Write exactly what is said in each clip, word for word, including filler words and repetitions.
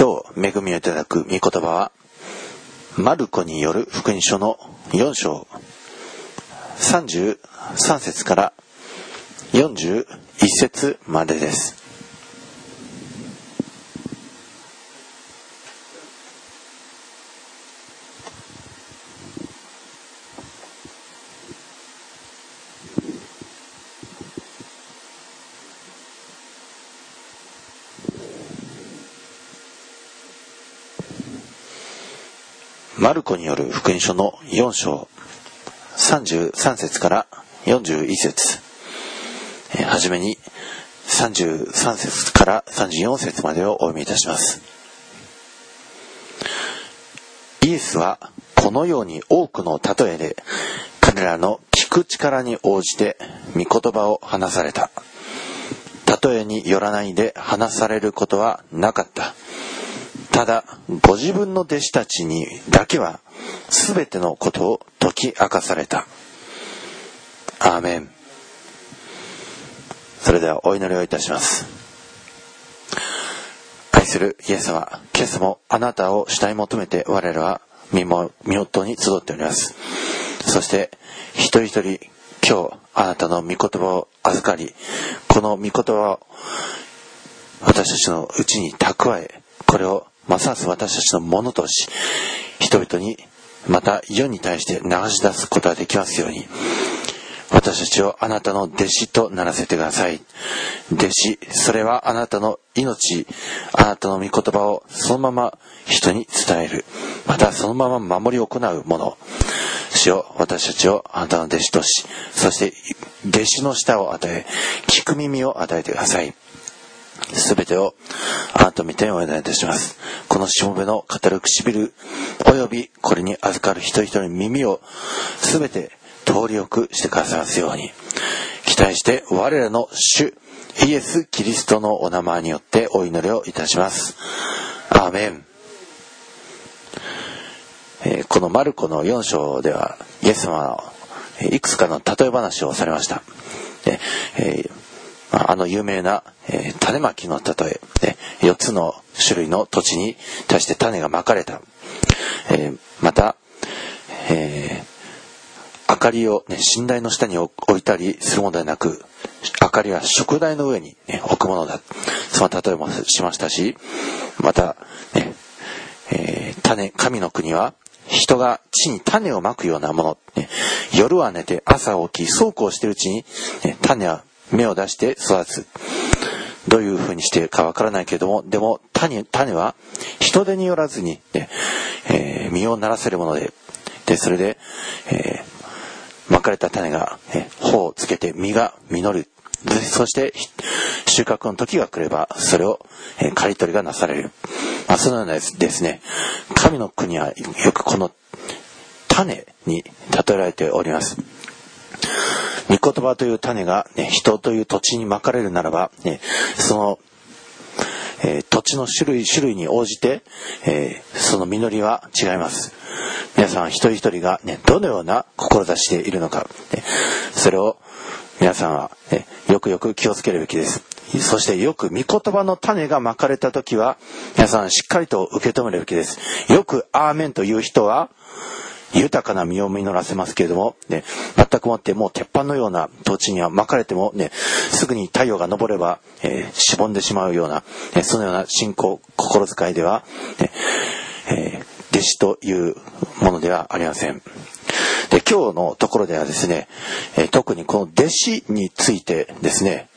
今日恵みをいただく御言葉はマルコによる福音書のよん章さんじゅうさん節からよんじゅういち節までです。マルコによる福音書のよん章さんじゅうさん節からよんじゅういち節、えー、はじめにさんじゅうさん節からさんじゅうよん節までをお読みいたします。イエスはこのように多くの例えで彼らの聞く力に応じて御言葉を話された。例えによらないで話されることはなかった。ただご自分の弟子たちにだけはすべてのことを解き明かされた。アーメン。それではお祈りをいたします。愛するイエス様、今朝もあなたを主体求めて我らは身元に集っております。そして一人一人今日あなたの御言葉を預かり、この御言葉を私たちのうちに蓄え、これをますます私たちのものとし、人々にまた世に対して流し出すことができますように、私たちをあなたの弟子とならせてください。弟子、それはあなたの命、あなたの御言葉をそのまま人に伝える、またそのまま守り行うもの。主よ、私たちをあなたの弟子とし、そして弟子の舌を与え、聞く耳を与えてください。すべてをあなたの御手にお願いいたします。このしもべの語る唇およびこれに預かる一人一人の耳をすべて通りよくしてくださいますように期待して、我らの主イエス・キリストのお名前によってお祈りをいたします。アーメン。えー、このマルコのよん章ではイエス様のいくつかの例え話をされました。でえーあの有名な、えー、種まきの例え、よっつの種類の土地に対して種がまかれた、えー、また、えー、明かりを、ね、寝台の下に置いたりするものではなく、明かりは食台の上に、ね、置くものだ、その例えもしましたし、また、ねえー、種神の国は人が地に種をまくようなもの、ね、夜は寝て朝起きそうこうしているうちに、ね、種は芽を出して育つ。どういう風にしているかわからないけれども、でも 種, 種は人手によらずに、ねえー、実をならせるもので、でそれで、えー、まかれた種が、ね、穂をつけて実が実る。でそして収穫の時が来ればそれを、えー、刈り取りがなされる。まあ、そのようなですね、神の国はよくこの種に例えられております。御言葉という種が、ね、人という土地にまかれるならば、ね、その、えー、土地の種類種類に応じて、えー、その実りは違います。皆さん一人一人が、ね、どのような志でいるのか、ね、それを皆さんは、ね、よくよく気をつけるべきです。そしてよく御言葉の種がまかれたときは皆さんしっかりと受け止めるべきです。よくアーメンという人は豊かな実を実らせますけれども、ね、全くもってもう鉄板のような土地には巻かれても、ね、すぐに太陽が昇れば、えー、しぼんでしまうような、ね、そのような信仰心遣いでは、ねえー、弟子というものではありません。で今日のところではですね、えー、特にこの弟子についてですね、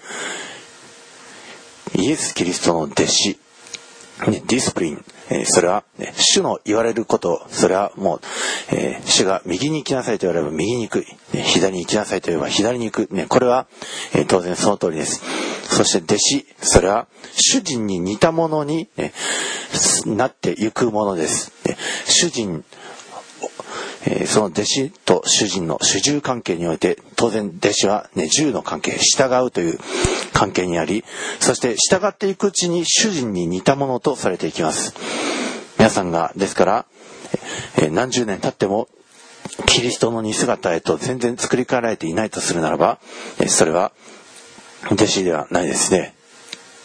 イエス・キリストの弟子、ね、ディスプリン、えー、それは、ね、主の言われること、それはもう、えー、主が右に行きなさいと言われれば右に行く、ね、左に行きなさいと言えば左に行く、ね、これは、えー、当然その通りです。そして弟子、それは主人に似たものに、ね、なっていくものです。ね、主人えー、その弟子と主人の主従関係において、当然弟子は、ね、従の関係、従うという関係にあり、そして従っていくうちに主人に似たものとされていきます。皆さんがですから、えー、何十年経ってもキリストの似姿へと全然作り変えられていないとするならば、えー、それは弟子ではないですね。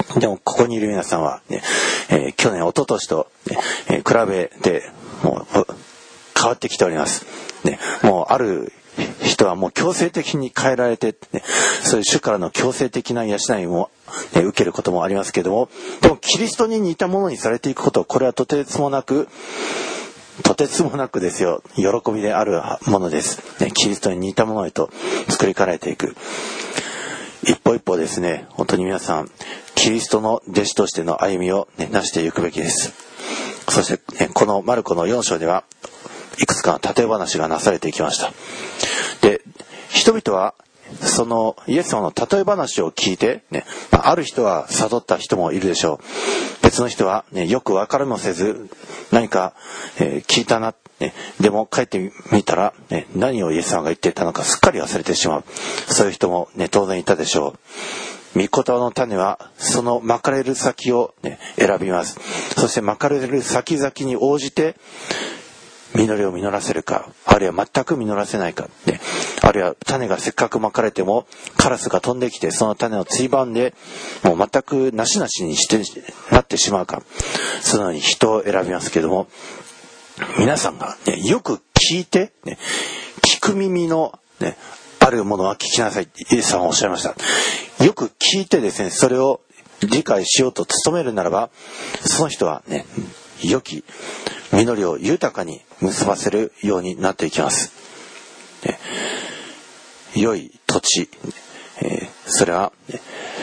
でもここにいる皆さんは、ねえー、去年一昨年と、ねえー、比べてもう変わってきております、ね、もうある人はもう強制的に変えられて、ね、そういう主からの強制的な養いも、ね、受けることもありますけれども、でもキリストに似たものにされていくこと、これはとてつもなくとてつもなくですよ、喜びであるものです、ね、キリストに似たものへと作り変えていく。一歩一歩ですね、本当に皆さんキリストの弟子としての歩みを、ね、なしていくべきです。そして、ね、このマルコのよん章ではいくつかの例え話がなされていきました。で、人々はそのイエス様の例え話を聞いて、ね、ある人は悟った人もいるでしょう。別の人は、ね、よく分かりもせず何か、えー、聞いたな、ね、でも帰ってみたら、ね、何をイエス様が言っていたのかすっかり忘れてしまう。そういう人も、ね、当然いたでしょう。御言葉の種はそのまかれる先を、ね、選びます。そしてまかれる先々に応じて実りを実らせるか、あるいは全く実らせないか、ね、あるいは種がせっかくまかれてもカラスが飛んできてその種をついばんでもう全くなしなしにしてなってしまうか、そのように人を選びますけれども、皆さんが、ね、よく聞いて、ね、聞く耳の、ね、あるものは聞きなさいってイエスさんはおっしゃいました。よく聞いてですね、それを理解しようと努めるならば、その人はね、良き実りを豊かに結ばせるようになっていきます。ね、良い土地、えー、それは、ね、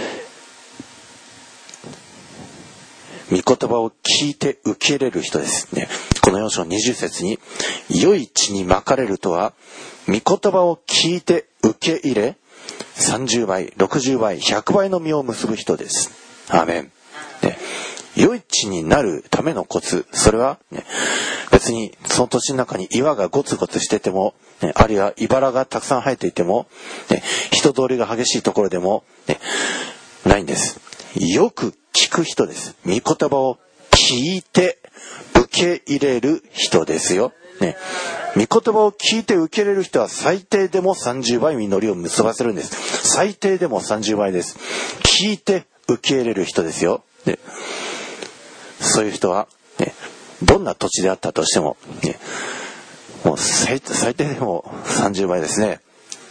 御言葉を聞いて受け入れる人ですね。このよん章にじゅう節に、良い地にまかれるとは、御言葉を聞いて受け入れ、さんじゅうばい、ろくじゅうばい、ひゃくばいの実を結ぶ人です。アーメン。ね、良い地になるためのコツ、それは、ね、別にその土地の中に岩がゴツゴツしてても、ね、あるいは茨がたくさん生えていても、ね、人通りが激しいところでも、ね、ないんです。よく聞く人です。御言葉を聞いて受け入れる人ですよ。ね、御言葉を聞いて受け入れる人は最低でもさんじゅうばい実りを結ばせるんです。最低でもさんじゅうばいです。聞いて受け入れる人ですよ。ね、そういう人は、ね、どんな土地であったとしても、ね、もう 最, 最低でもさんじゅうばいですね。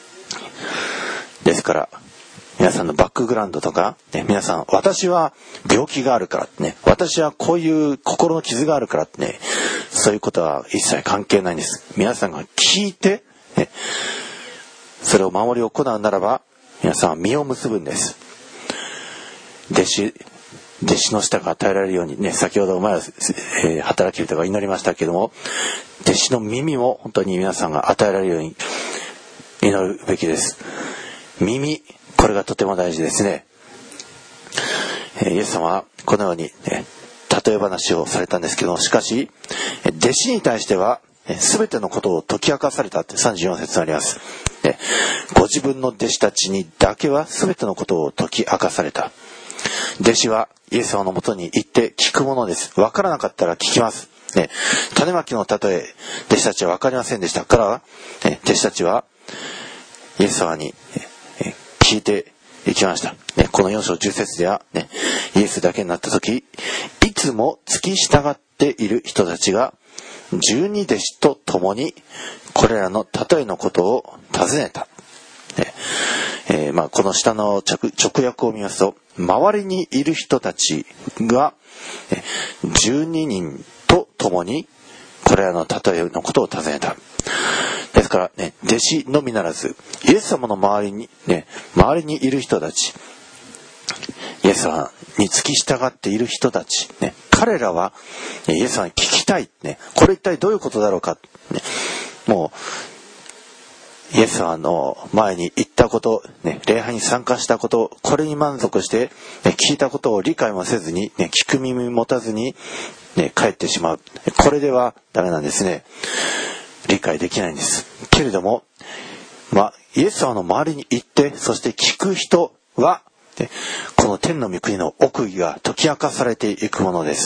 ですから皆さんのバックグラウンドとか、ね、皆さん私は病気があるからってね、私はこういう心の傷があるからってね、そういうことは一切関係ないんです。皆さんが聞いて、ね、それを守り行うならば皆さんは実を結ぶんです。弟子弟子の舌が与えられるようにね、先ほど前は、えー、働き人が祈りましたけども、弟子の耳も本当に皆さんが与えられるように祈るべきです。耳、これがとても大事ですね。えー、イエス様はこのように、ね、例え話をされたんですけども、しかし弟子に対しては全てのことを解き明かされたってさんじゅうよん節にあります。で、ご自分の弟子たちにだけは全てのことを解き明かされた。弟子はイエス様のもとに行って聞くものです。分からなかったら聞きます。ね、種まきの例え、弟子たちは分かりませんでしたから、ね、弟子たちはイエス様に、ね、聞いていきました。ね、このよん章じゅう節では、ね、イエスだけになった時、いつも付き従っている人たちが十二弟子と共にこれらの例えのことを尋ねた。ねえーまあ、この下の 直, 直訳を見ますと、周りにいる人たちがじゅうににんと共にこれらの例えのことを尋ねた。ですから、ね、弟子のみならずイエス様の周りに、ね、周りにいる人たち、イエス様に付き従っている人たち、ね、彼らはイエス様に聞きたい、ね、これ一体どういうことだろうか、ね、もうイエス様の前に言ったこと、ね、礼拝に参加したこと、これに満足して、ね、聞いたことを理解もせずに、ね、聞く耳持たずに、ね、帰ってしまう。これではダメなんですね。理解できないんです。けれども、まあ、イエス様の周りに行って、そして聞く人は、ね、この天の御国の奥義が解き明かされていくものです。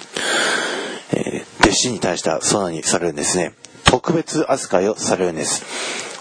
えー、弟子に対してはそのようにされるんですね。特別扱いをされるんです。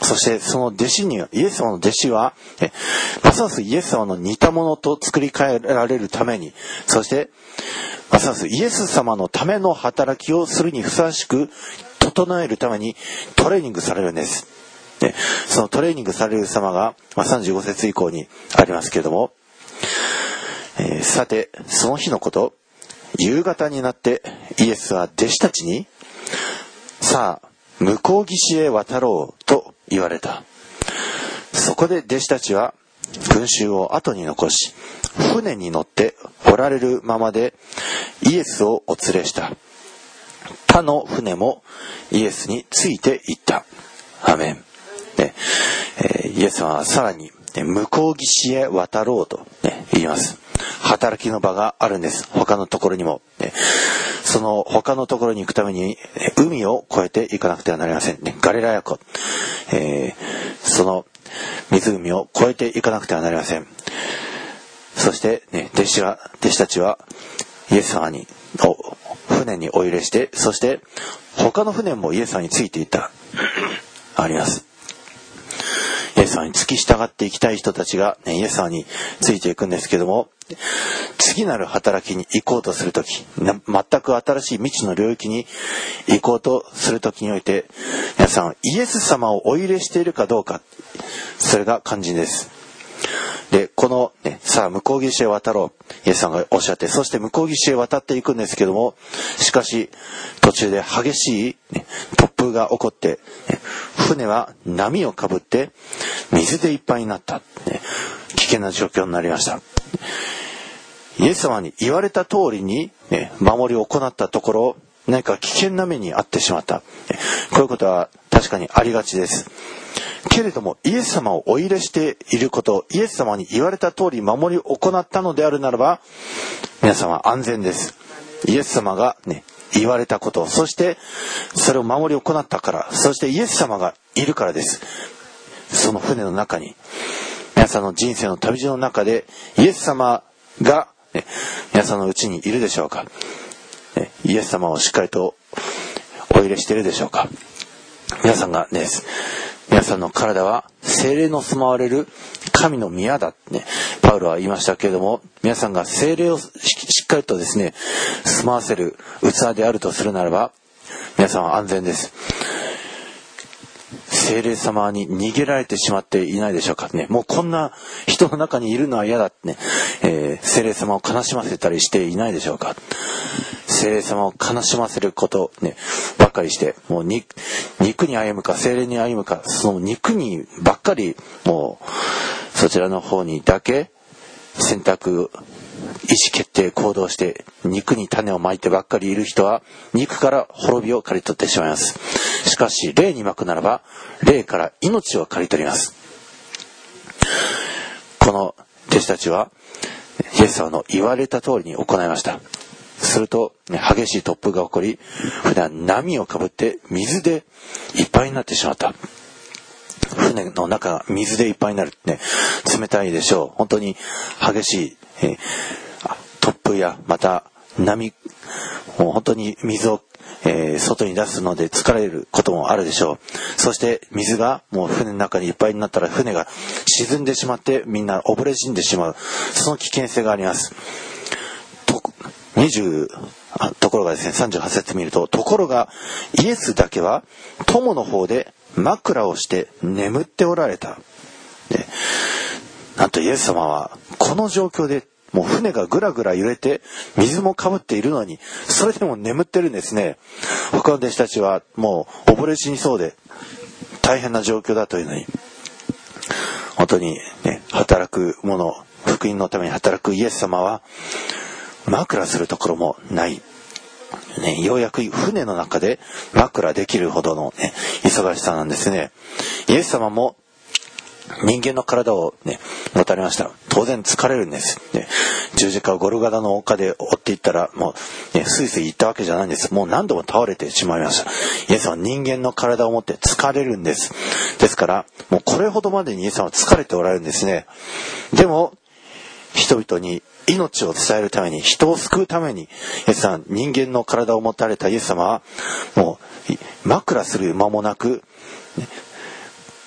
そしてその弟子には、イエス様の弟子は、えますますイエス様の似たものと作り変えられるために、そしてますますイエス様のための働きをするにふさわしく整えるためにトレーニングされるんです。でそのトレーニングされる様が、まあ、さんじゅうご節以降にありますけれども、えー、さてその日のこと、夕方になってイエスは弟子たちに、さあ向こう岸へ渡ろうと言われた。そこで弟子たちは群衆を後に残し、船に乗っておられるままでイエスをお連れした。他の船もイエスについて行った。アメン。ねえー、イエスはさらに、ね、向こう岸へ渡ろうと、ね、言います。働きの場があるんです。他のところにも、ね、その他のところに行くために海を越えて行かなくてはなりません、ね、ガリラヤ湖、えー、その湖を越えて行かなくてはなりません。そして、ね、弟子は弟子たちはイエス様に船にお入れして、そして他の船もイエス様についていったあります。イエス様に付き従っていきたい人たちが、ね、イエス様についていくんですけども、次なる働きに行こうとするとき、全く新しい未知の領域に行こうとするときにおいて、皆さんイエス様をお入れしているかどうか、それが肝心です。でこの、ね、さあ向こう岸へ渡ろう、イエスさんがおっしゃって、そして向こう岸へ渡っていくんですけども、しかし途中で激しい、ね、突風が起こって、ね、船は波をかぶって水でいっぱいになった、ね、危険な状況になりました。イエス様に言われた通りに、ね、守りを行ったところ、何か危険な目に遭ってしまった、ね、こういうことは確かにありがちです。けれどもイエス様をお入れしていること、イエス様に言われた通り守りを行ったのであるならば、皆さんは安全です。イエス様が、ね、言われたこと、そしてそれを守りを行ったから、そしてイエス様がいるからです。その船の中に、皆さんの人生の旅路の中でイエス様が、ね、皆さんのうちにいるでしょうか、ね、イエス様をしっかりとお入れしているでしょうか。皆さんがね、皆さんの体は聖霊の住まわれる神の宮だ、ね、パウロは言いましたけれども、皆さんが聖霊を し, しっかりとですね住まわせる器であるとするならば、皆さんは安全です。聖霊様に逃げられてしまっていないでしょうかね。もうこんな人の中にいるのは嫌だってね、えー、聖霊様を悲しませたりしていないでしょうか。聖霊様を悲しませることねばっかりして、もうに肉に歩むか聖霊に歩むか、その肉にばっかり、もうそちらの方にだけ選択、意思決定、行動して肉に種をまいてばっかりいる人は肉から滅びを刈り取ってしまいます。しかし霊にまくならば霊から命を刈り取ります。この弟子たちはイエス様の言われた通りに行いました。すると、ね、激しい突風が起こり、船は波をかぶって水でいっぱいになってしまった。船の中が水でいっぱいになるってね、冷たいでしょう。本当に激しい、えー、突風やまた波、もう本当に水を、えー、外に出すので疲れることもあるでしょう。そして水がもう船の中にいっぱいになったら船が沈んでしまってみんな溺れ死んでしまう、その危険性があります。にじゅうあところがですね、さんじゅうはち節見ると、ところがイエスだけは友の方で枕をして眠っておられた。で、なんとイエス様はこの状況でもう船がぐらぐら揺れて水もかぶっているのに、それでも眠ってるんですね。他の弟子たちはもう溺れ死にそうで大変な状況だというのに、本当にね、働く者、福音のために働くイエス様は枕するところもない、ね、ようやく船の中で枕できるほどの、ね、忙しさなんですね。イエス様も人間の体を、ね、持たれました。当然疲れるんです、ね、十字架をゴルガダの丘で追っていったらもう、ね、スイスイ行ったわけじゃないんです。もう何度も倒れてしまいました。イエス様は人間の体を持って疲れるんです。ですからもうこれほどまでにイエス様は疲れておられるんですね。でも人々に命を伝えるために、人を救うために、イエス様、人間の体を持たれたイエス様はもう枕する間もなく、ね、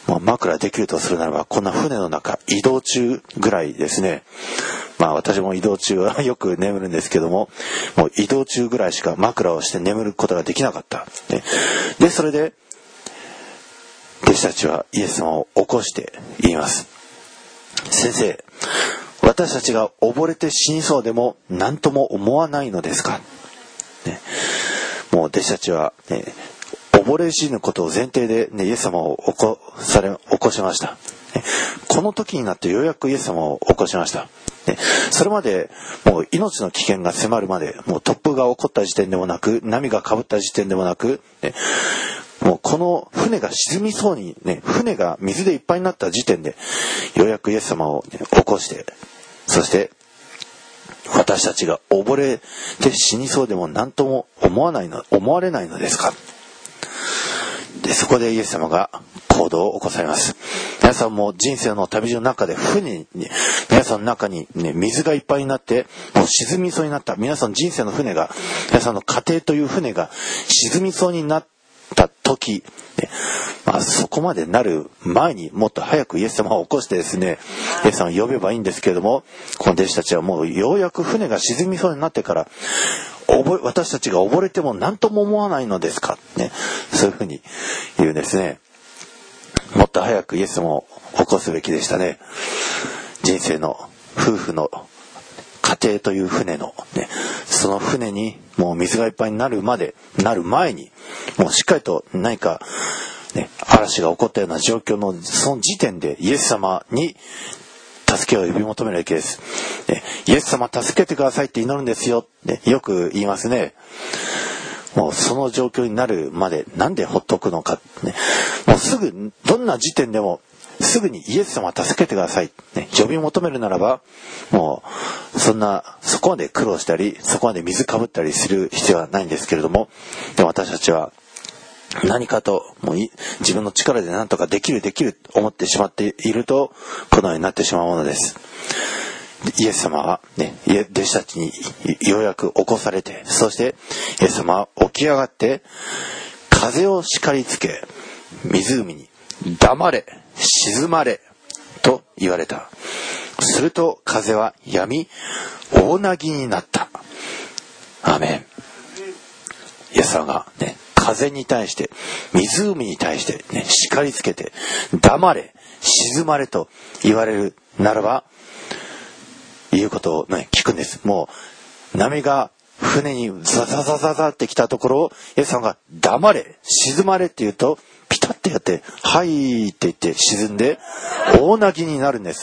まあ、枕できるとするならば、こんな船の中、移動中ぐらいですね。まあ私も移動中はよく眠るんですけども、もう移動中ぐらいしか枕をして眠ることができなかった。で、それで、弟子たちはイエス様を起こして言います。先生、私たちが溺れて死にそうでも何とも思わないのですか。ね、もう弟子たちは、ね、溺れ死ぬことを前提で、ね、イエス様を起こされ起こしました。ね、この時になってようやくイエス様を起こしました。ね、それまでもう命の危険が迫るまで、もう突風が起こった時点でもなく、波がかぶった時点でもなく、ね、もうこの船が沈みそうにね、船が水でいっぱいになった時点でようやくイエス様を、ね、起こして、そして私たちが溺れて死にそうでも何とも思わないの思われないのですか。で、そこでイエス様が行動を起こされます。皆さんも人生の旅路の中で船に、皆さんの中に、ね、水がいっぱいになってもう沈みそうになった、皆さん人生の船が、皆さんの家庭という船が沈みそうになった時、ね、まあ、そこまでなる前にもっと早くイエス様を起こしてですね、イエス様を呼べばいいんですけれども、この弟子たちはもうようやく船が沈みそうになってから、私たちが溺れても何とも思わないのですか、ね、そういうふうに言うんですね。もっと早くイエス様を起こすべきでしたね。人生の夫婦の家庭という船の、ね、その船にもう水がいっぱいになるまでなる前に、もうしっかりと何か、ね、嵐が起こったような状況のその時点でイエス様に助けを呼び求めるわけです、ね、イエス様助けてくださいって祈るんですよ、ね、よく言いますね。もうその状況になるまでなんでほっとくのか、ね、もうすぐどんな時点でもすぐにイエス様助けてください、ね、呼び求めるならば、もうそんなそこまで苦労したりそこまで水かぶったりする必要はないんですけれども、でも私たちは何かともう自分の力で何とかできるできると思ってしまっているとこのようになってしまうものです。イエス様はね、弟子たちにようやく起こされて、そしてイエス様は起き上がって風を叱りつけ、湖に黙れ沈まれと言われた。すると風は止み大なぎになった。アーメン。イエス様がね、風に対して湖に対してね、叱りつけて黙れ沈まれと言われるならば、言うことをね聞くんです。もう波が船にザザザザザって来たところをイエス様が黙れ沈まれって言うと、ピタッてやってはいって言って沈んで大なぎになるんです。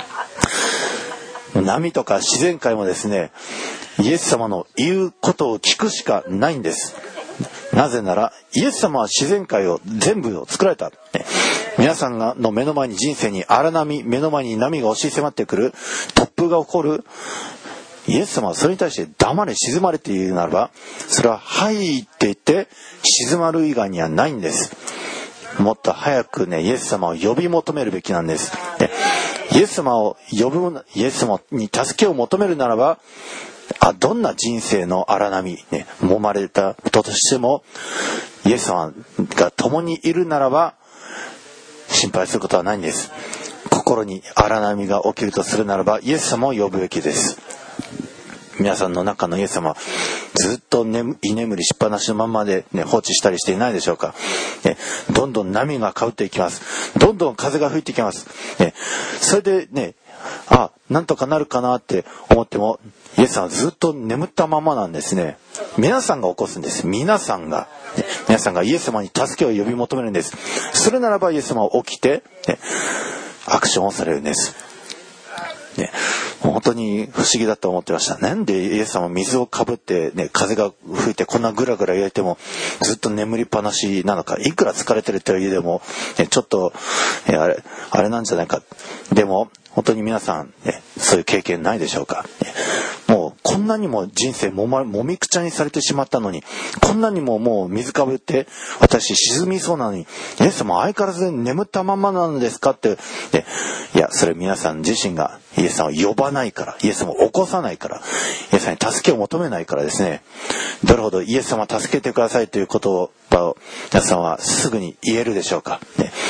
波とか自然界もですね、イエス様の言うことを聞くしかないんです。なぜならイエス様は自然界を全部を作られた、ね、皆さんがの目の前に人生に荒波、目の前に波が押し迫ってくる、突風が起こる、イエス様はそれに対して黙れ沈まれって言うならば、それははいって言って静まる以外にはないんです。もっと早くね、イエス様を呼び求めるべきなんです。ね、イエス様を呼ぶ、イエス様に助けを求めるならば、あどんな人生の荒波、ね、揉まれた人としてもイエス様が共にいるならば心配することはないんです。心に荒波が起きるとするならばイエス様を呼ぶべきです。皆さんの中のイエス様、ずっと居眠りしっぱなしのままで、ね、放置したりしていないでしょうか、ね、どんどん波がかぶっていきます。どんどん風が吹いていきます、ね、それでね、あなんとかなるかなって思ってもイエス様はずっと眠ったままなんですね。皆さんが起こすんです。皆さんが、ね、皆さんがイエス様に助けを呼び求めるんです。それならばイエス様は起きて、ね、アクションをされるんです。ね、本当に不思議だと思ってました。なんでイエス様水をかぶって、ね、風が吹いてこんなグラグラ揺れてもずっと眠りっぱなしなのか、いくら疲れてるとはいえでも、ね、ちょっと、ね、あれあれなんじゃないか。でも本当に皆さん、ね、そういう経験ないでしょうか、ね、もうこんなにも人生も、ま、もみくちゃにされてしまったのに、こんなにももう水かぶって私沈みそうなのにイエス様相変わらず眠ったままなのですかって、ね、いやそれ皆さん自身がイエス様を呼ばないから、イエス様を起こさないから、イエス様に助けを求めないからですね。どれほどイエス様助けてくださいということを皆さんはすぐに言えるでしょうか、ね、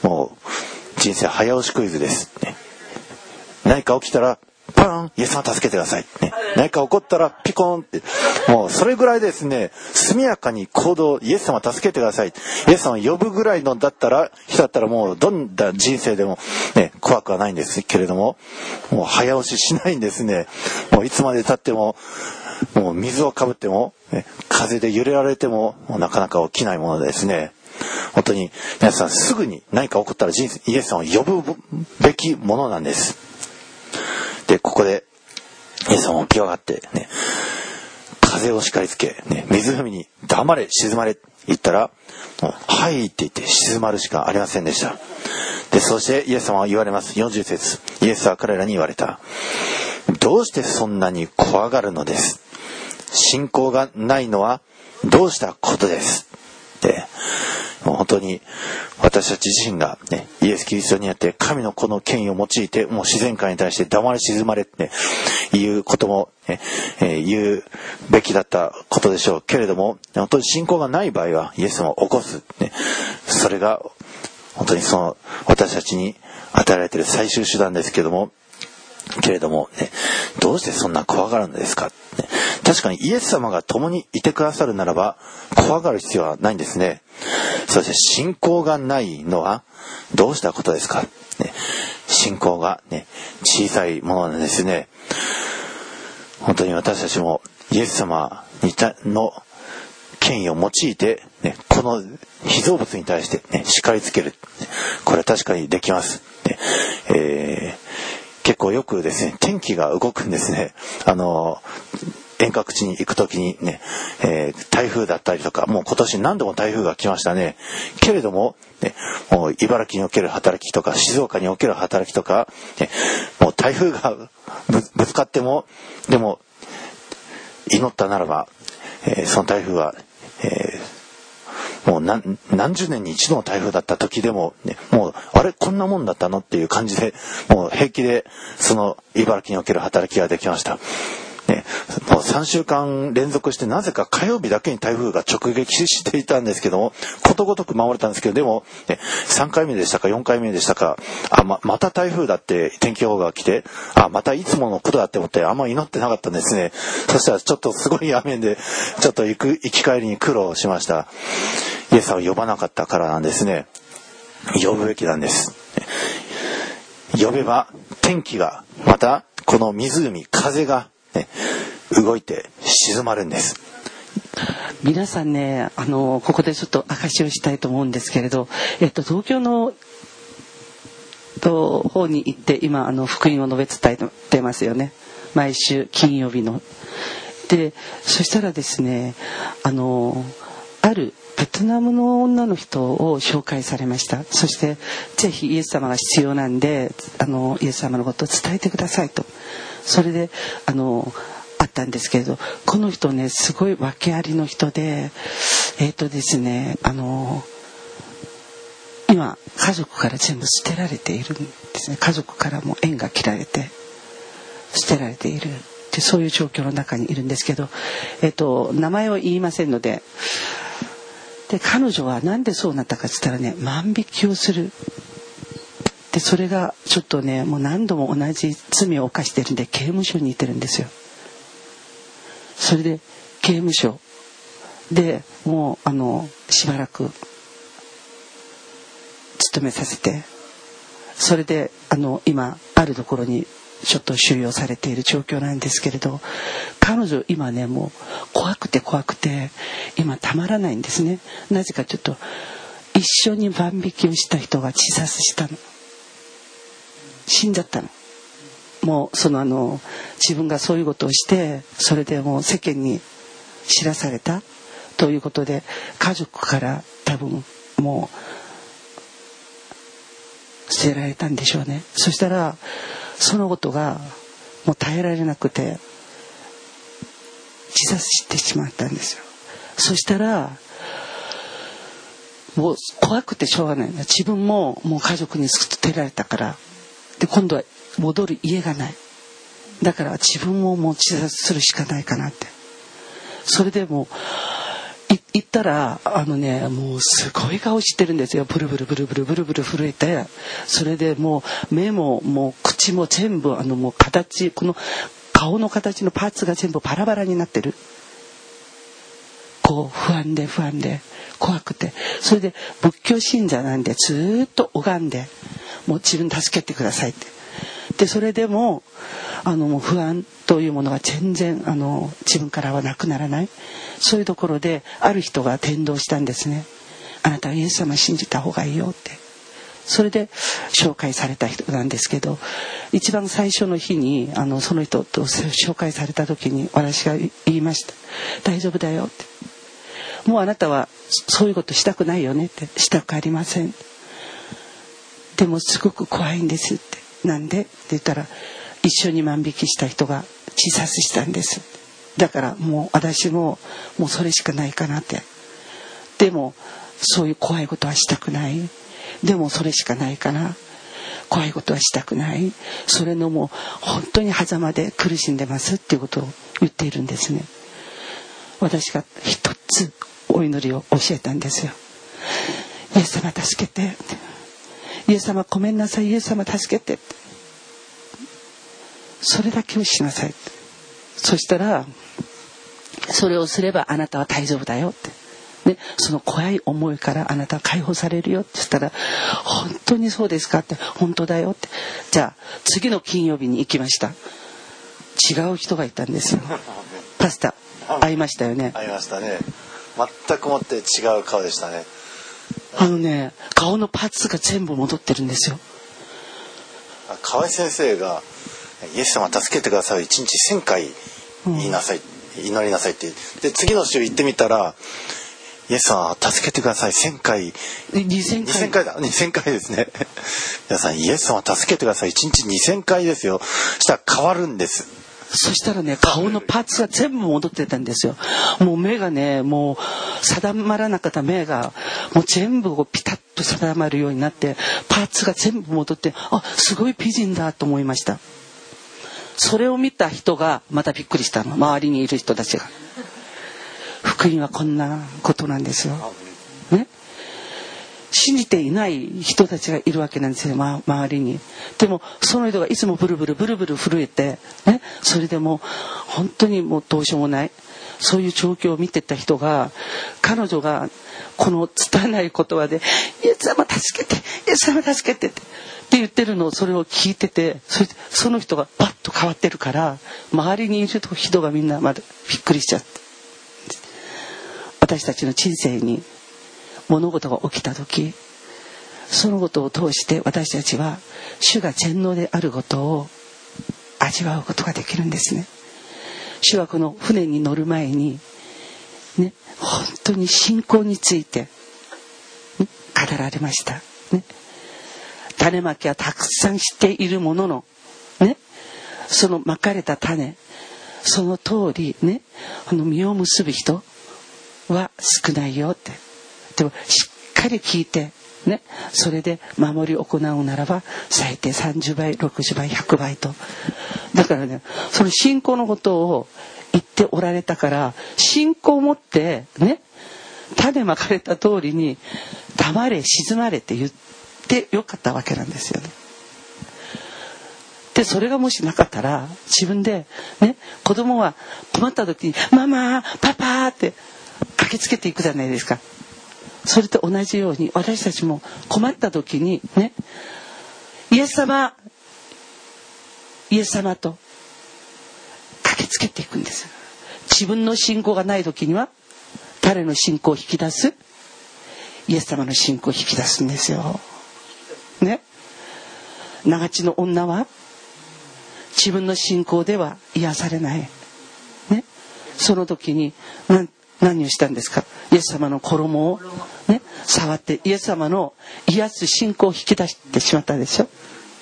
もう人生早押しクイズです、ね、何か起きたらパーンイエス様助けてください、ね、何か起こったらピコーンって、もうそれぐらいですね、速やかに行動、イエス様助けてください、イエス様呼ぶぐらいのだったら人だったらもうどんな人生でも、ね、怖くはないんですけれども、もう早押ししないんですね。もういつまで経ってももう水をかぶっても、ね、風で揺れられても、もうなかなか起きないものですね。本当に皆さんすぐに何か起こったら人生イエス様を呼ぶべきものなんです。でここでイエス様も起き上がってね、風を叱りつけ、ね、湖に黙れ静まれ言ったら、もうはいって言って静まるしかありませんでした。でそしてイエス様は言われます。よんじゅう節、イエスは彼らに言われた。どうしてそんなに怖がるのです。信仰がないのはどうしたことです。でもう本当に私たち自身が、ね、イエス・キリストによって神の子の権威を用いて、もう自然界に対して黙れ静まれって、ね、言うことも、ねえー、言うべきだったことでしょうけれども、本当に信仰がない場合はイエス様を起こす、ね、それが本当にその私たちに与えられている最終手段ですけれども、けれども、ね、どうしてそんな怖がるのですか、ね、確かにイエス様が共にいてくださるならば怖がる必要はないんですね。そして信仰がないのはどうしたことですか、ね、信仰が、ね、小さいものなんですね。本当に私たちもイエス様にたの権威を用いて、ね、この被造物に対して、ね、叱りつける、これは確かにできます、ねえー、結構よくですね、天気が動くんですね。あの遠隔地に行くときにね、えー、台風だったりとか、もう今年何度も台風が来ましたね。けれども、ね、もう茨城における働きとか静岡における働きとか、ね、もう台風が ぶ, ぶつかってもでも祈ったならば、えー、その台風は、えー、もう 何, 何十年に一度の台風だった時でも、ね、もうあれこんなもんだったのっていう感じで、もう平気でその茨城における働きができました。ね、もうさんしゅうかん連続してなぜか火曜日だけに台風が直撃していたんですけども、ことごとく守れたんですけど、でも、ね、さんかいめでしたかよんかいめでしたか、あ ま, また台風だって天気予報が来て、あまたいつものことだって思ってあんま祈ってなかったんですね。そしたらちょっとすごい雨でちょっと行く行き帰りに苦労しました。イエスを呼ばなかったからなんですね。呼ぶべきなんです。呼べば天気が、またこの湖風がね、動いて静まるんです。 皆さんね、あのここでちょっと証しをしたいと思うんですけれど、えっと、東京のと方に行って今あの福音を述べ伝えてますよね、毎週金曜日の。でそしたらですね、あのあるベトナムの女の人を紹介されました。そしてぜひイエス様が必要なんで、あのイエス様のことを伝えてくださいと。それであのあったんですけれど、この人ねすごい訳ありの人で、えっとですねあの今家族から全部捨てられているんですね。家族からも縁が切られて捨てられているで、そういう状況の中にいるんですけど、えっと名前を言いませんので、で彼女はなんでそうなったかって言ったらね、万引きをする。でそれがちょっとね、もう何度も同じ罪を犯してるんで刑務所にいてるんですよ。それで刑務所でもうあのしばらく勤めさせて、それであの今あるところにちょっと収容されている状況なんですけれど、彼女今ねもう怖くて怖くて今たまらないんですね。なぜかちょっと一緒に万引きをした人が自殺したの、死んじゃったの。もうそのあの自分がそういうことをして、それでもう世間に知らされたということで、家族から多分もう捨てられたんでしょうね。そしたらそのことがもう耐えられなくて自殺してしまったんですよ。そしたらもう怖くてしょうがない。自分ももう家族に捨てられたから、で今度は戻る家がない。だから自分ももう自殺するしかないかなって。それでもう一行ったらあのねもうすごい顔してるんですよ。ブルブルブルブルブルブル震えて、それでもう目ももう口も全部あのもう形、この顔の形のパーツが全部バラバラになってる。こう不安で不安で怖くて、それで仏教信者なんでずっと拝んで、もう自分助けてくださいって。でそれでもあのもう不安というものが全然あの自分からはなくならない。そういうところである人が伝道したんですね。あなたはイエス様信じた方がいいよって。それで紹介された人なんですけど、一番最初の日にあのその人と紹介された時に私が言いました。大丈夫だよって。もうあなたはそういうことしたくないよねって。したくありません。でもすごく怖いんですって。なんでって言ったら、一緒に万引きした人が自殺したんです。だからもう私ももうそれしかないかなって。でもそういう怖いことはしたくない。でもそれしかないから、怖いことはしたくない。それのもう本当に狭間で苦しんでますっていうことを言っているんですね。私が一つお祈りを教えたんですよ。イエス様助けて。イエス様ごめんなさい。イエス様助けて。それだけをしなさい。そしたらそれをすればあなたは大丈夫だよって、ね、その怖い思いからあなたは解放されるよって言ったら、本当にそうですかって、本当だよって。じゃあ次の金曜日に行きました。違う人がいたんですよ。パスタ会いましたよね。 会いましたね。全くもって違う顔でしたね。 あのね、顔のパーツが全部戻ってるんですよ。 河合先生がイエス様助けてください、いちにちせんかい言いなさい、うん、祈りなさいって。で次の週行ってみたら、イエス様助けてくださいせんかい、 にせんかい、 にせんかいだ、にせんかいですね。皆さんイエス様助けてくださいいちにちにせんかいですよ。したら変わるんです。 そしたらね、顔のパーツが全部戻ってたんですよ。もう目がね、もう定まらなかった目がもう全部こうピタッと定まるようになって、パーツが全部戻って、あ、すごい美人だと思いました。それを見た人がまたびっくりしたの。周りにいる人たちが。福音はこんなことなんですよ。ね。信じていない人たちがいるわけなんですよ、ま、周りに。でもその人がいつもブルブルブルブル震えて、ね、それでも本当にもうどうしようもない、そういう状況を見てた人が、彼女がこの拙い言葉でイエス様助けて、イエス様助けてってって言ってるのを、それを聞いてて、そ, その人がパッと変わってるから、周りにいる人がみんなまだびっくりしちゃって。私たちの人生に物事が起きた時、そのことを通して私たちは主が全能であることを味わうことができるんですね。主はこの船に乗る前に、ね、本当に信仰について、ね、語られました、ね。種まきはたくさんしているものの、ね、そのまかれた種、その通りね、あの実を結ぶ人は少ないよって。でもしっかり聞いてね、それで守り行うならば最低さんじゅうばい、ろくじゅうばい、ひゃくばいと。だからね、その信仰のことを言っておられたから、信仰を持ってね、種まかれた通りに黙れ静まれって言ってよかったわけなんですよね。でそれがもしなかったら、自分でね、子供は困った時にママパパって駆けつけていくじゃないですか。それと同じように私たちも困った時にね、イエス様イエス様と駆けつけていくんです。自分の信仰がない時には誰の信仰を引き出す？イエス様の信仰を引き出すんですよね。長地の女は自分の信仰では癒されない、ね、その時に何何をしたんですか？イエス様の衣を、ね、触ってイエス様の癒す信仰を引き出してしまったでしょ。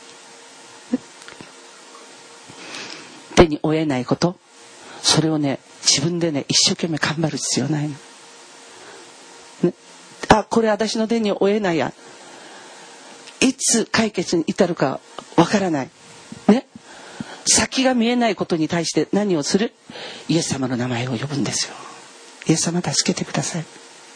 手に負えないこと、それをね、自分でね一生懸命頑張る必要ないの、ね、あ、これ私の手に負えないや、いつ解決に至るかわからない、ね、先が見えないことに対して何をする？イエス様の名前を呼ぶんですよ。 イエス様助けてください。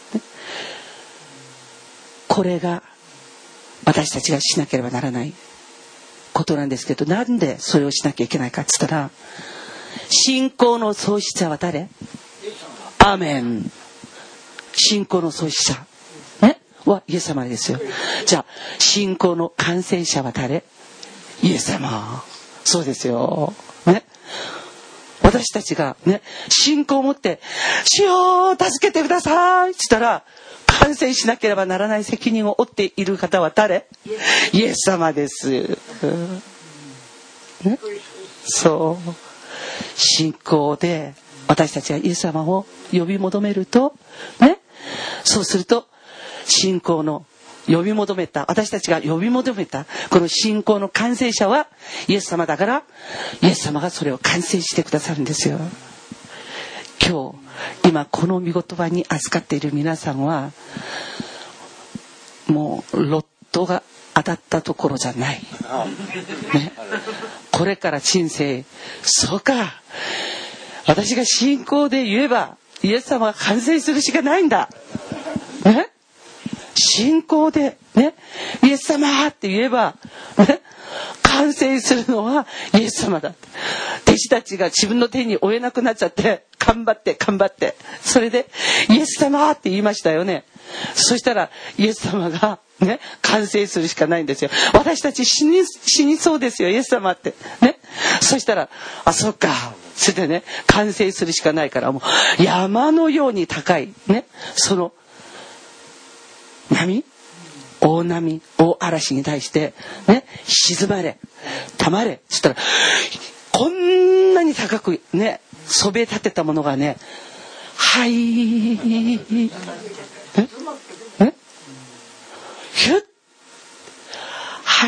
これが私たちがしなければならないことなんですけど、なんでそれをしなきゃいけないかって言ったら、信仰の創始者は誰？アーメン。信仰の創始者、ね、はイエス様ですよ。じゃあ信仰の完成者は誰？イエス様。そうですよ、ね、私たちがね、信仰を持って主よ助けてくださいって言ったら、完成しなければならない責任を負っている方は誰？イエス様です、うんね、そう信仰で私たちがイエス様を呼び求めるとね、そうすると信仰の呼び求めた、私たちが呼び求めたこの信仰の完成者はイエス様だから、イエス様がそれを完成してくださるんですよ。今日今この御言葉に預かっている皆さんはもうロットが当たったところじゃない、ね、これから人生、そうか、私が信仰で言えばイエス様が完成するしかないんだ、ね、信仰でね、イエス様って言えば、ね、完成するのはイエス様だ。弟子たちが自分の手に負えなくなっちゃって、頑張って頑張って、それでイエス様って言いましたよね。そしたらイエス様がね、完成するしかないんですよ。私たち死に、死にそうですよ、イエス様ってね。そしたら、あ、そっか、それでね、完成するしかないから、もう山のように高いね、その波、大波、大嵐に対してね、沈まれ、たまれ、そしたらこんなに高くね、そびえ立てたものがね、はい、ええ、ひゅっ、はい、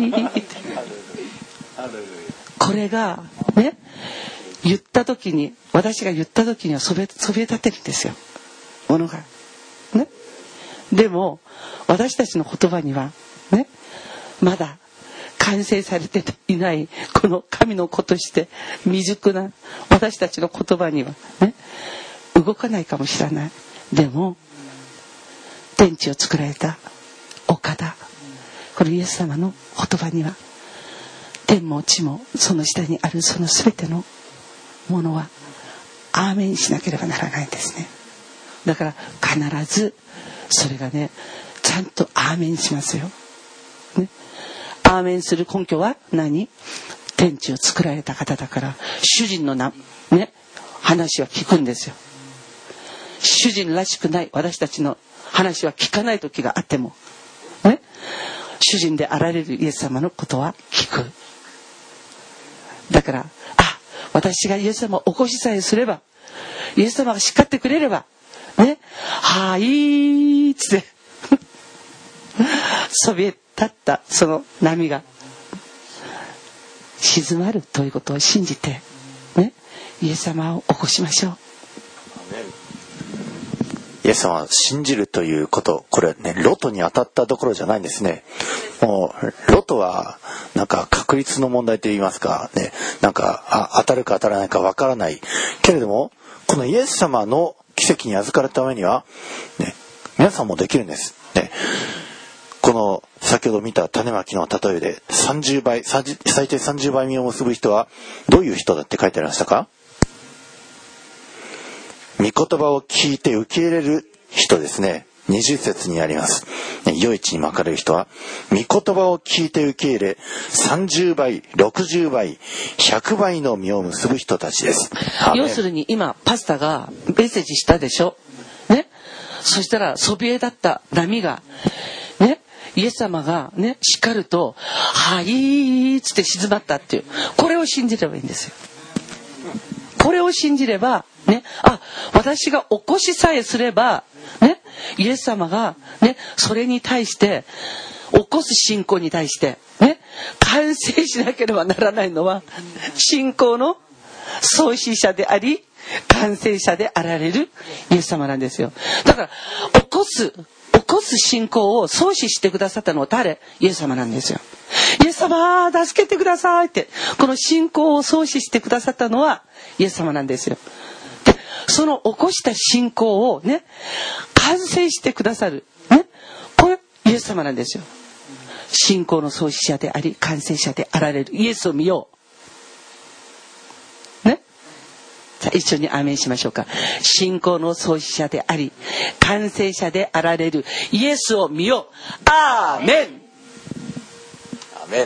これがね、言った時に、私が言った時にはそびえ、そびえ立てるんですよ、ものがね。でも私たちの言葉にはね、まだ完成されていないこの神の子として未熟な私たちの言葉にはね、動かないかもしれない。でも天地を作られたお方、このイエス様の言葉には、天も地もその下にあるその全てのものはアーメンしなければならないんですね。だから必ずそれがね、ちゃんとアーメンしますよ、ね、アーメンする根拠は何？天地を作られた方だから、主人のな、ね、話は聞くんですよ。主人らしくない私たちの話は聞かない時があっても、ね、主人であられるイエス様のことは聞く。だから、あ、私がイエス様を起こしさえすれば、イエス様が叱ってくれればね、はいーっつってそびえ立ったその波が静まるということを信じてね、イエス様を起こしましょう。 イエス様を信じるということ、これね、ロトに当たったところじゃないんですね。もうロトはなんか確率の問題といいますかね、なんかあ当たるか当たらないかわからないけれども、このイエス様の奇跡に預かるためには、ね、皆さんもできるんです、ね、この先ほど見た種まきの例えでさんじゅうばい、最低さんじゅうばい実を結ぶ人はどういう人だって書いてありましたか？御言葉を聞いて受け入れる人ですね。にじゅっ節にあります。良い地にまかれる人は御言葉を聞いて受け入れさんじゅうばい、ろくじゅうばい、ひゃくばいの実を結ぶ人たちです。 要するに今パスタがメッセージしたでしょ、ね、そしたらそびえ立った波がね、イエス様がね叱るとはいーっつって静まったっていう、これを信じればいいんですよ。これを信じればね、あ、私が起こしさえすればね、イエス様がね、それに対して起こす信仰に対してね、完成しなければならないのは信仰の創始者であり完成者であられるイエス様なんですよ。だから起こす起こす信仰を創始してくださったのは誰？イエス様なんですよ。イエス様助けてくださいって、この信仰を創始してくださったのはイエス様なんですよ。でその起こした信仰をね完成してくださる、ね、これイエス様なんですよ。信仰の創始者であり完成者であられるイエスを見ようね。じゃあ一緒にアーメンしましょうか。信仰の創始者であり完成者であられるイエスを見よう。アーメン。 アーメン。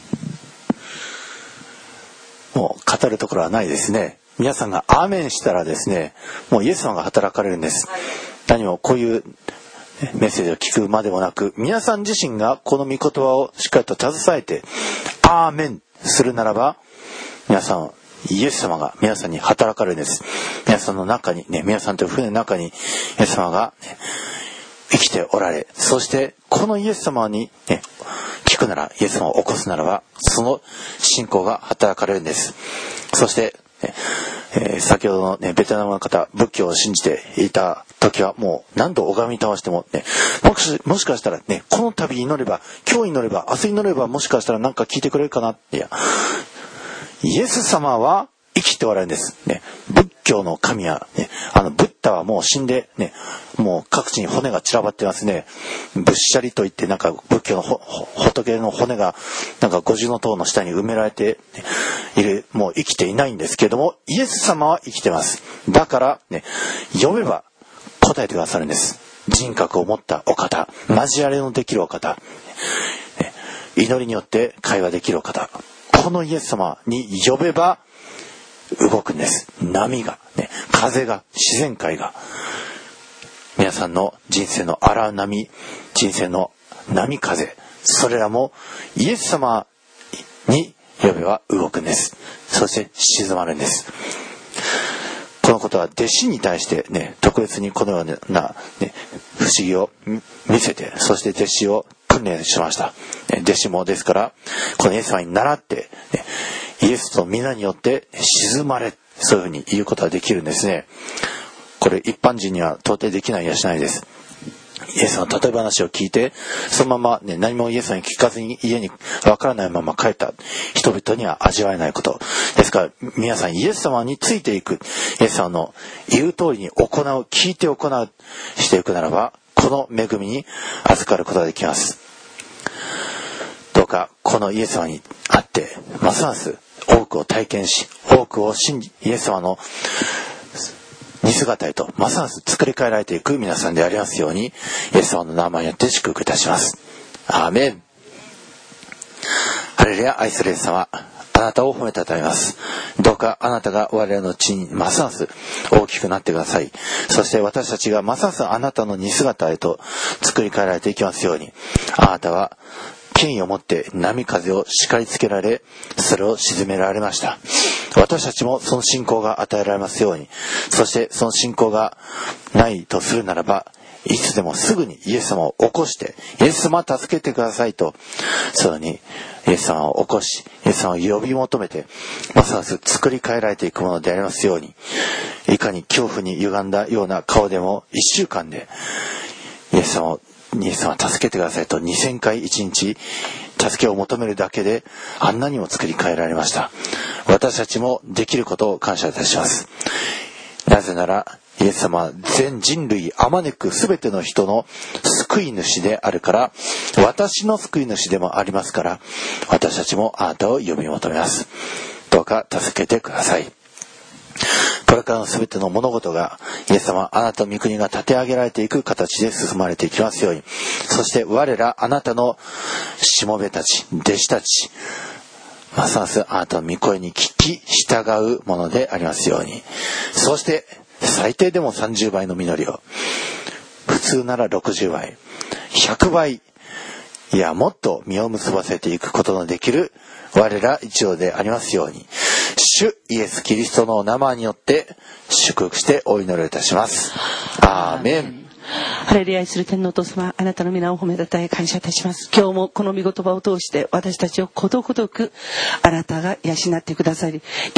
もう語るところはないですね。皆さんがアーメンしたらですね、もうイエス様が働かれるんです。何もこういうメッセージを聞くまでもなく、皆さん自身がこの御言葉をしっかりと携えてアーメンするならば、皆さんイエス様が皆さんに働かれるんです。皆さんの中にね、皆さんという船の中にイエス様が、ね、生きておられ、そしてこのイエス様に、ね、聞くなら、イエス様を起こすならば、その信仰が働かれるんです。そして、ねえー、先ほどの、ね、ベトナムの方、仏教を信じていた時はもう何度拝み倒しても、ね、もし、もしかしたらね、この度祈れば、今日祈れば、明日祈れば、もしかしたら何か聞いてくれるかな。いや、イエス様は生きておられるんです。ね、仏教の神は、ね、あのブッダはもう死んで、ね、もう各地に骨が散らばってますね。仏舎利といってなんか仏教のほ仏の骨がなんか五重塔の下に埋められている、もう生きていないんですけれども、イエス様は生きてます。だからね、呼べば答えてくださるんです。人格を持ったお方、交わりのできるお方、ね、祈りによって会話できるお方、このイエス様に呼べば動くんです。波が、ね、風が、自然界が、皆さんの人生の荒う波、人生の波風、それらもイエス様に呼べば動くんです。そして静まるんです。このことは弟子に対してね、特別にこのような、ね、不思議を見せて、そして弟子を訓練しました。弟子もですから、このイエス様に倣って、ね、イエスと皆によって静まれ、そういうふうに言うことができるんですね。これ一般人には到底できないやしないです。イエスの例え話を聞いて、そのまま、ね、何もイエスに聞かずに家にわからないまま帰った人々には味わえないことですから、皆さんイエス様についていく、イエス様の言う通りに行う、聞いて行うしていくならば、この恵みに預かることができます。どうかこのイエス様に会ってますます多くを体験し、多くを信じ、イエス様の似姿へとますます作り変えられていく皆さんでありますように、イエス様の名前によって祝福いたします。アーメン。ハレルヤ。愛するイエス様、あなたを褒めたたえます。どうかあなたが我々の地にますます大きくなってください。そして私たちがますますあなたの似姿へと作り変えられていきますように、あなたは権威を持って波風を叱りつけられ、それを鎮められました。私たちもその信仰が与えられますように、そしてその信仰がないとするならば、いつでもすぐにイエス様を起こして、イエス様助けてくださいと、そうにイエス様を起こし、イエス様を呼び求めて、ますます作り変えられていくものでありますように、いかに恐怖に歪んだような顔でも一週間でイエス様をイエス様助けてくださいとにせんかい一日助けを求めるだけであんなにも作り変えられました。私たちもできることを感謝いたします。なぜならイエス様は全人類あまねくすべての人の救い主であるから、私の救い主でもありますから、私たちもあなたを呼び求めます。どうか助けてください。これからのすべての物事がイエス様、あなたの御国が立て上げられていく形で進まれていきますように、そして我らあなたのしもべたち、弟子たち、ますますあなたの御声に聞き従うものでありますように、そして最低でもさんじゅうばいの実りを、普通ならろくじゅうばい、ひゃくばい、いやもっと実を結ばせていくことのできる我ら一同でありますように、主イエスキリストの名前によって祝福してお祈りいたします。アーメン。 ハレルヤ。愛する天のお父様、あなたの皆を褒めたたえ感謝いたします。今日もこの御言葉を通して私たちをことごとくあなたが養ってくださり、今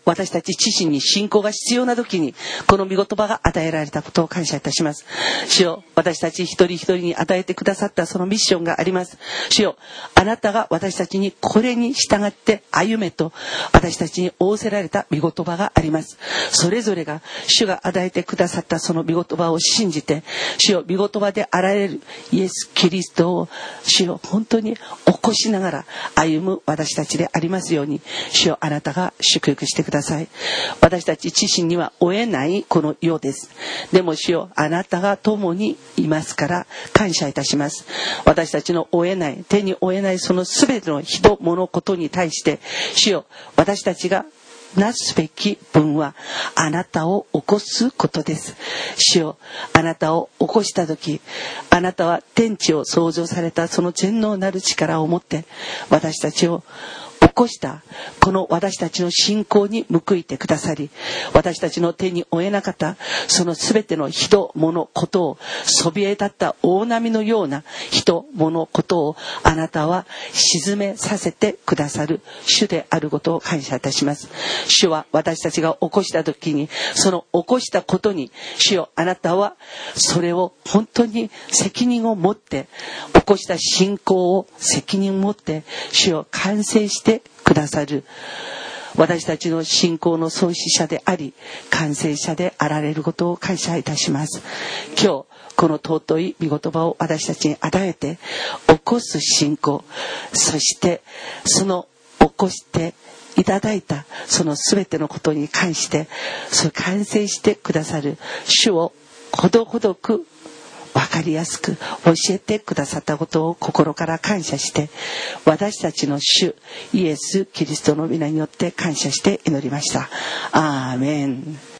私たち自身に信仰が必要な時にこの御言葉が与えられたことを感謝いたします。主よ、私たち一人一人に与えてくださったそのミッションがあります。主よ、あなたが私たちにこれに従って歩めと私たちに仰せられた御言葉があります。それぞれが主が与えてくださったその御言葉を信じて、主よ、御言葉であられるイエス・キリストを主よ、本当に起こしながら歩む私たちでありますように、主よ、あなたが祝福してください。私たち自身には追えないこの世です。でも主よ、あなたが共にいますから感謝いたします。私たちの追えない、手に負えないその全ての人物ことに対して主よ、私たちがなすべき分はあなたを起こすことです。主よ、あなたを起こした時、あなたは天地を創造されたその全能なる力を持って私たちを起こしたこの私たちの信仰に報いてくださり、私たちの手に負えなかったその全ての人物ことをそびえ立った大波のような人物ことをあなたは沈めさせてくださる主であることを感謝いたします。主は私たちが起こした時にその起こしたことに主よ、あなたはそれを本当に責任を持って起こした信仰を責任を持って主よ、完成してくださる私たちの信仰の創始者であり完成者であられることを感謝いたします。今日この尊い御言葉を私たちに与えて起こす信仰、そしてその起こしていただいたその全てのことに関してそれ完成してくださる主をほどほどく分かりやすく教えてくださったことを心から感謝して、私たちの主イエス・キリストの皆によって感謝して祈りました。アーメン。